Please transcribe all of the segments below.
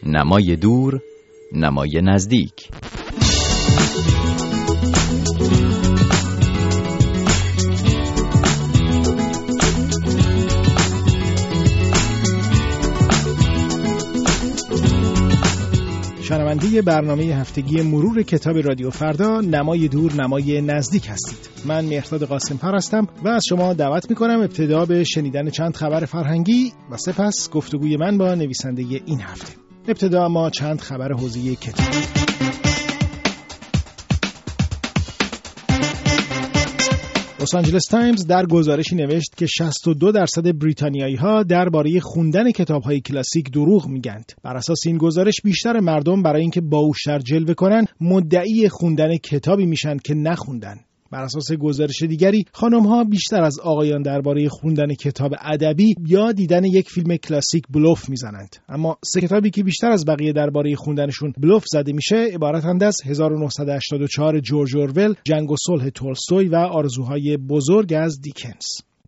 نمای دور، نمای نزدیک. شنونده برنامه هفتگی مرور کتاب رادیو فردا، نمای دور نمای نزدیک هستید. من مهرداد قاسم‌فر هستم و از شما دعوت می‌کنم ابتدا به شنیدن چند خبر فرهنگی و سپس گفتگوی من با نویسنده این هفته. ابتدا ما چند خبر حوزه کتاب. لس آنجلس تایمز در گزارشی نوشت که 62% بریتانیایی‌ها درباره خوندن کتاب‌های کلاسیک دروغ میگند. بر اساس این گزارش بیشتر مردم برای اینکه باهوش‌تر جلوه کنن مدعی خوندن کتابی میشن که نخوندن. بر اساس گزارش دیگری خانم‌ها بیشتر از آقایان درباره خوندن کتاب ادبی یا دیدن یک فیلم کلاسیک بلوف میزنند. اما سه کتابی که بیشتر از بقیه درباره خوندنشون بلوف زده میشه عبارتند از 1984 جورج اورول، جنگ و صلح تولستوی و آرزوهای بزرگ از دیکنز.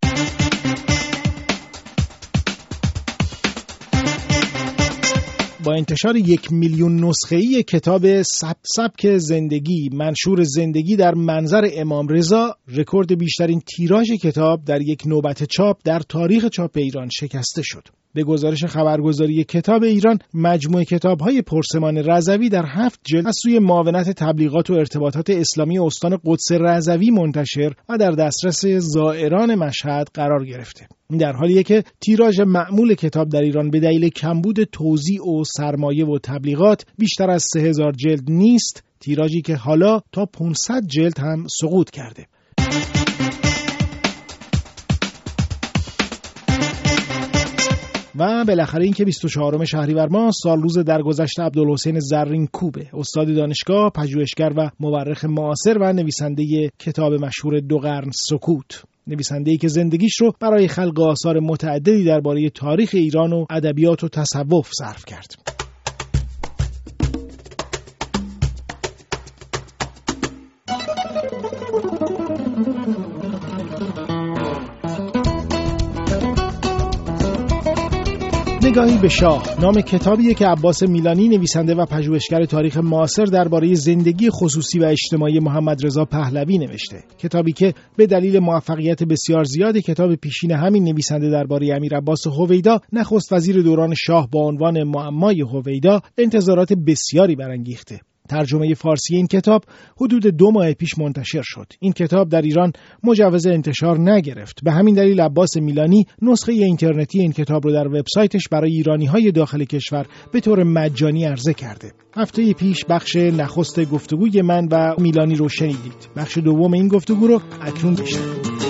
با انتشار 1 میلیون نسخه‌ای کتاب سبک زندگی منشور زندگی در منظر امام رضا، رکورد بیشترین تیراژ کتاب در یک نوبت چاپ در تاریخ چاپ ایران شکسته شد. به گزارش خبرگزاری کتاب ایران، مجموعه کتاب‌های پرسمان رضوی در 7 جلد از سوی معاونت تبلیغات و ارتباطات اسلامی استان قدس رضوی منتشر و در دسترس زائران مشهد قرار گرفته. این در حالیه که تیراژ معمول کتاب در ایران به دلیل کمبود توزیع و سرمایه و تبلیغات بیشتر از 3000 جلد نیست، تیراژی که حالا تا 500 جلد هم سقوط کرده. و بالاخره این که 24 شهریور ماه سال روز درگذشت عبدالحسین زرین‌کوبه، استاد دانشگاه، پژوهشگر و مورخ معاصر و نویسنده کتاب مشهور 2 قرن سکوت. نویسنده‌ای که زندگیش رو برای خلق آثار متعددی درباره تاریخ ایران و ادبیات و تصوف صرف کرد. نگاهی به شاه نام کتابیه که عباس میلانی، نویسنده و پژوهشگر تاریخ معاصر، درباره زندگی خصوصی و اجتماعی محمد رضا پهلوی نوشته. کتابی که به دلیل موفقیت بسیار زیاد کتاب پیشین همین نویسنده درباره امیر عباس هویدا، نخست وزیر دوران شاه، با عنوان معمای هویدا انتظارات بسیاری برانگیخته. ترجمه فارسی این کتاب حدود 2 ماه پیش منتشر شد. این کتاب در ایران مجوز انتشار نگرفت. به همین دلیل عباس میلانی نسخه اینترنتی این کتاب رو در وبسایتش برای ایرانی‌های داخل کشور به طور مجانی عرضه کرده. هفته پیش بخش نخست گفتگوی من و میلانی رو شنیدید. بخش دوم این گفتگو رو اکنون بشنوید.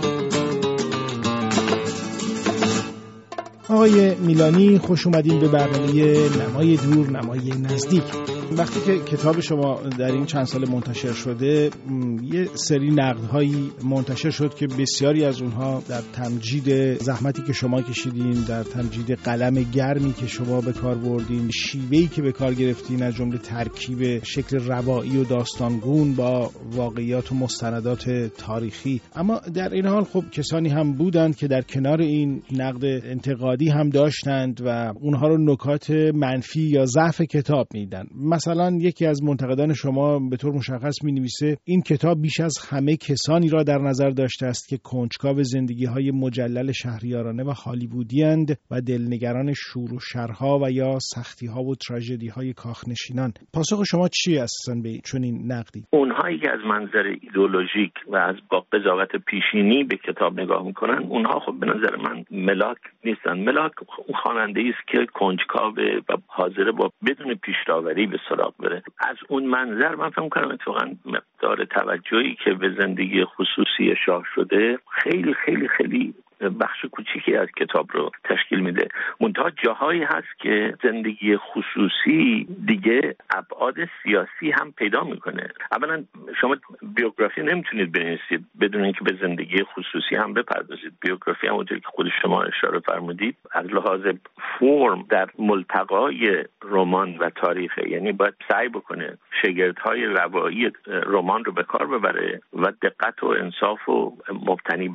آقای میلانی، خوش اومدین به برنامه نمای دور نمای نزدیک. وقتی که کتاب شما در این چند سال منتشر شده، یه سری نقدهایی منتشر شد که بسیاری از اونها در تمجید زحمتی که شما کشیدین، در تمجید قلم گرمی که شما به کار بردین، شیوهی که به کار گرفتین، از جمله ترکیب شکل روایی و داستانگون با واقعیات و مستندات تاریخی. اما در این حال خب کسانی هم بودند که در کنار این نقد انتقادی هم داشتند و اونها رو نکات منفی یا ضعف کتاب میدن. مثلا یکی از منتقدان شما به طور مشخص می‌نویسه این کتاب بیش از همه کسانی را در نظر داشته است که کنجکاو زندگی‌های مجلل شهریارانه و هالیوودی‌اند و دلنگران شور و شرها و یا سختی‌ها و تراژدی‌های کاخنشینان. پاسخ شما چی هستن به چنین نقدی؟ اونهایی که از منظر ایدئولوژیک و از با قضاوت پیشینی به کتاب نگاه می‌کنن، اونها خب به نظر من ملاک نیستن. ملاک اون خواننده‌ای است که کنجکاو و حاضر با بدون پیش‌داوری به سراغ بره. از اون منظر من فکر می‌کنم اتفاقاً مقدار توجهی که به زندگی خصوصی شاه شده خیلی خیلی خیلی بخش کوچیکی از کتاب رو تشکیل میده. منتها جاهایی هست که زندگی خصوصی دیگه ابعاد سیاسی هم پیدا میکنه. اولا شما بیوگرافی نمیتونید بنویسید بدون اینکه به زندگی خصوصی هم بپردازید. بیوگرافی همونطور که خود شما اشاره فرمودید از لحاظ فرم در ملتقای رمان و تاریخ، یعنی باید سعی بکنه شگردهای روایی رمان رو به کار ببره و دقت و انصاف و مبتنی بر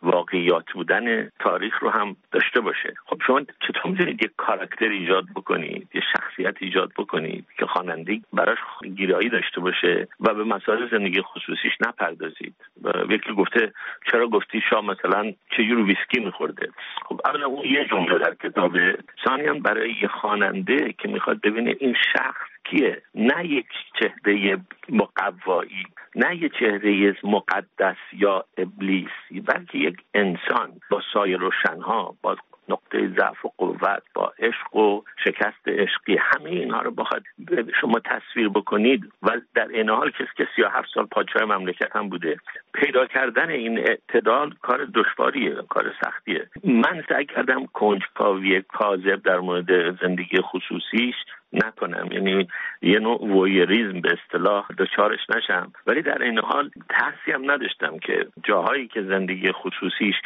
واقعیات بودن تاریخ رو هم داشته باشه. خب شما چطور می‌تونید یک کاراکتر ایجاد بکنید، یک شخصیت ایجاد بکنید که خواننده براش گیرایی داشته باشه و به مسائل زندگی خصوصیش نپردازید؟ یکی گفته چرا گفتی شاه مثلا چه جور ویسکی می‌خورده؟ خب اولا اون یه جمله در کتابه، ثانیاً برای یه خواننده که میخواد ببینه این شخص کیه، نه یک چهره مقوایی، نه یک چهره مقدس یا ابلیسی، بلکه یک انسان با سایه روشنها، با نقطه ضعف و قوت، با عشق و شکست عشقی. همه اینها رو بخواد شما تصویر بکنید و در این حال کسی که 37 سال پادشاه مملکت هم بوده، پیدا کردن این اعتدال کار دشواریه، کار سختیه. من سعی کردم کنجکاوی کاذب در مورد زندگی خصوصیش نکنم، یعنی یه نوع وویریسم به اصطلاح دچارش نشم، ولی در این حال ترسی هم نداشتم که جاهایی که زندگی خصوصیش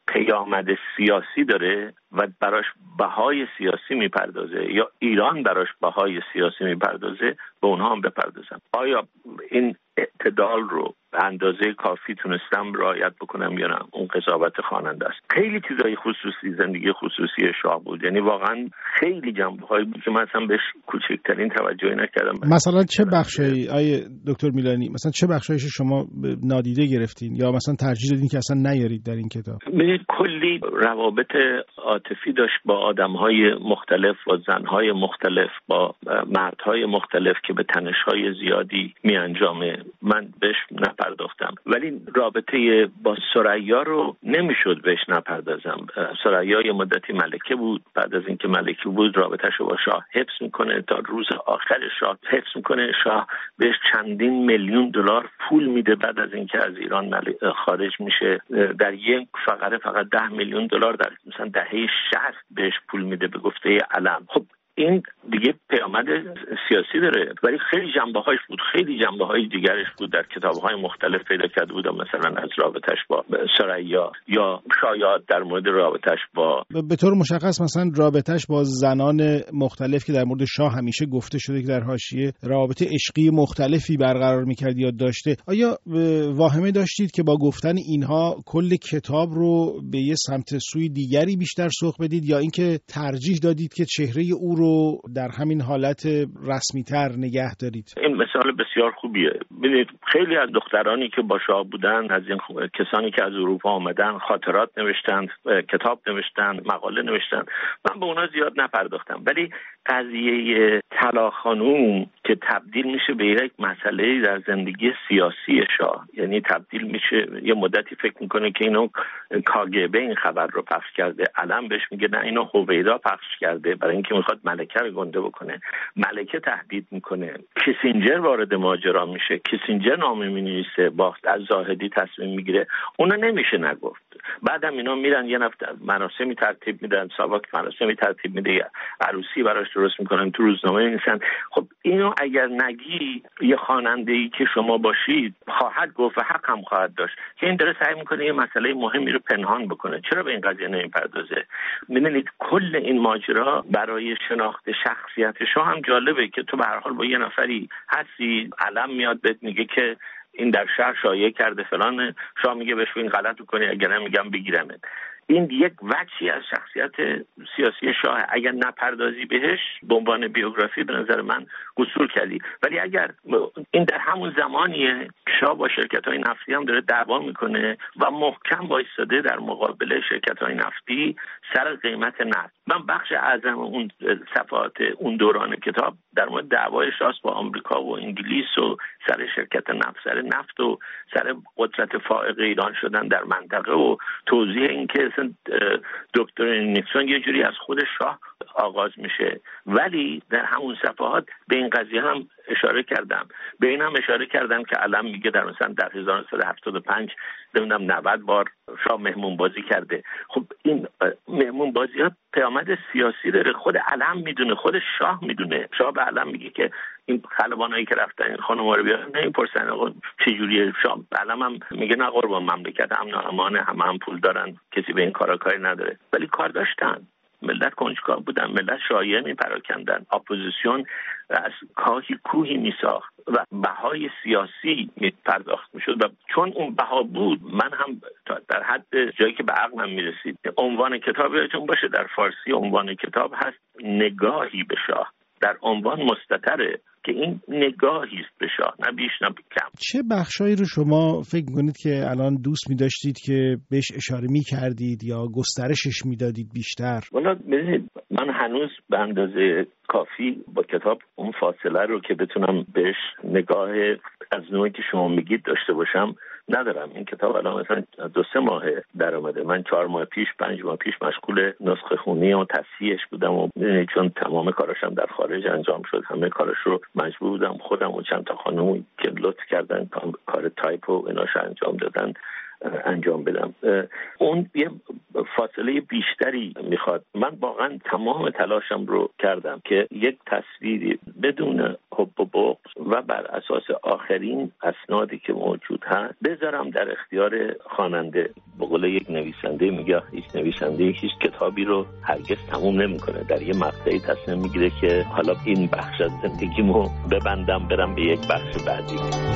پیامد سیاسی داره و براش بهای سیاسی میپردازه یا ایران براش بهای سیاسی میپردازه به اونها هم بپردازم. آیا این اعتدال رو به اندازه کافی تونستم رعایت بکنم یا نه؟ اون قضاوت خواننده است. خیلی چیزای خصوصی زندگی خصوصی شاه بود، یعنی واقعا خیلی جنبه‌هایی بود که من اصلا بهش کوچکترین توجهی نکردم. مثلا چه بخشی آیه دکتر میلانی، مثلا چه بخشایش شما نادیده گرفتین یا مثلا ترجیح دادین که اصلا نیارید در این کتاب؟ ببینید کلی روابط عاطفی داشت با آدم‌های مختلف و زن‌های مختلف، با مردهای مختلف که به تنش‌های زیادی میانجامه. من بهش نپرداختم، ولی رابطه با ثریا رو نمیشد بهش نپردازم. ثریا یه مدتی ملکه بود، بعد از اینکه ملکه بود رابطه‌اش رو با شاه حفظ میکنه تا روز آخر شاه حفظ میکنه. شاه بهش چندین میلیون دلار پول میده بعد از اینکه از ایران خارج میشه. در یک فقره فقط 10 میلیون دلار در مثلا دهه 60 بهش پول میده به گفته علم. خب این دیگه پیامد سیاسی داره، ولی خیلی جنبه‌هاش بود، خیلی جنبه‌های دیگرش بود در کتاب‌های مختلف پیدا کرده بودم، مثلا از رابطش با ثریا یا شایعات در مورد رابطش با، به طور مشخص مثلا رابطش با زنان مختلف که در مورد شاه همیشه گفته شده که در حاشیه رابطه عشقی مختلفی برقرار می‌کرد یا داشته. آیا واهمه داشتید که با گفتن اینها کل کتاب رو به یه سمت سوی دیگری بیشتر سوق بدید یا اینکه ترجیح دادید که چهره او رو در همین حالت رسمی‌تر نگه دارید؟ این مثال بسیار خوبیه. ببینید خیلی از دخترانی که با شاه بودن، از این کسانی که از اروپا آمدن، خاطرات نوشتن، کتاب نوشتن، مقاله نوشتن. من به اونا زیاد نپرداختم، ولی قضیه طلا خانوم که تبدیل میشه به یک مسئله در زندگی سیاسی شاه، یعنی تبدیل میشه، یه مدتی فکر میکنه که اینو کاگبه این خبر رو پخش کرده، علم بهش میگه نه اینو هویدا پخش کرده برای اینکه میخواد ملکه رو گنده بکنه. ملکه تهدید میکنه، کیسینجر وارد ماجرا میشه، کیسینجر نامه مینویسه، با از زاهدی تصمیم میگیره. اونا نمیشه نگفت. بعدم اینا میرن یه نفر مراسمی ترتیب میدن، ساواک مراسمی ترتیب میده، عروسی براش درست میکنن، تو روزنامه می‌نویسن. خب اینو اگر نگی یه خواننده‌ای که شما باشید خواهد گفت و حق هم خواهد داشت که این داره سعی میکنه یه مسئله مهمی رو پنهان بکنه. چرا به این قضیه نمیپردازه؟ می‌بینید کل این ماجرا برای شناخت شخصیت شاه هم جالبه که تو به هر حال با یه نفری هستی، علم میاد بهت میگه که این در شهر شایعه کرده فلان، شاه میگه بهش این غلط می‌کنی اگر نمیگم بگیرمت. این یک وجهی از شخصیت سیاسی شاه. اگر نپردازی بهش به عنوان بیوگرافی به نظر من قصور کردی. ولی اگر این در همون زمانیه شاه با شرکت‌های نفتی هم داره دعوا میکنه و محکم وایساده در مقابل شرکت‌های نفتی سر قیمت نفت. من بخش اعظم اون صفحات اون دوران کتاب در مورد دعوای شاه با آمریکا و انگلیس و سر شرکت نفت، سر نفت و سر قدرت فائق ایران شدن در منطقه و توضیح این که دکتر نیکسون یه جوری از خود شاه آغاز میشه. ولی در همون صفحات به این قضیه هم اشاره کردم، به این هم اشاره کردم که علم میگه در مثلا در 1975 نمیدونم 90 بار شاه مهمون بازی کرده. خب این مهمون بازی ها پیامد سیاسی داره. خود علم میدونه، خود شاه میدونه. شاه به علم میگه که این خلبانایی که رفتن این خانم‌ها رو بیارن نمیپرسن آقا چه جوریه. شاه علم هم میگه نه قربان، مملکت هم امان، همه هم پول دارن، کسی به این کارا کاری نداره. ولی کار داشتن. ملت کنجکاو بودن، ملت شایعه میپراکندن، اپوزیسیون از کاهی کوهی میساخت و بهای سیاسی میپرداخت میشد و چون اون بها بود من هم در حد جایی که به عقلم میرسید عنوان کتاب یادتون باشه در فارسی عنوان کتاب هست نگاهی به شاه، در عنوان مستتره که این نگاهی است به شاه، نه بیش نه کم. چه بخشایی رو شما فکر می‌کنید که الان دوست می‌داشتید که بهش اشاره می‌کردید یا گسترشش می‌دادید بیشتر؟ والا ببینید من هنوز به اندازه کافی با کتاب اون فاصله رو که بتونم بهش نگاه از نوعی که شما میگید داشته باشم ندارم. این کتاب الان مثلا 2-3 ماه در اومده، من 4 ماه پیش 5 ماه پیش مشغول نسخه خونی و تصحیحش بودم و چون تمام کاراشم در خارج انجام شد همه کارش رو مجبور بودم خودم و چند تا خانم که لطف کردن کار تایپ و ایناش انجام دادن انجام بدم. اون یه فاصله بیشتری میخواد. من واقعا تمام تلاشم رو کردم که یک تصویری بدون حب و بغض و بر اساس آخرین اسنادی که موجود هست بذارم در اختیار خواننده. به قول یک نویسنده میگه هیچ نویسنده هیچ کتابی رو هرگز تموم نمیکنه، در یه مقطعی تصمیم میگیره که حالا این بخش از زندگیمو ببندم برم به یک بخش بعدی.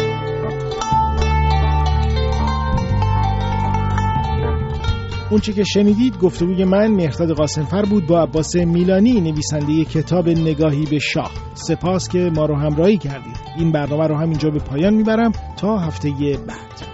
اون چه که شنیدید گفتگوی من مهرداد قاسمفر بود با عباس میلانی نویسنده کتاب نگاهی به شاه. سپاس که ما رو همراهی کردید. این برنامه رو همینجا به پایان میبرم تا هفته بعد.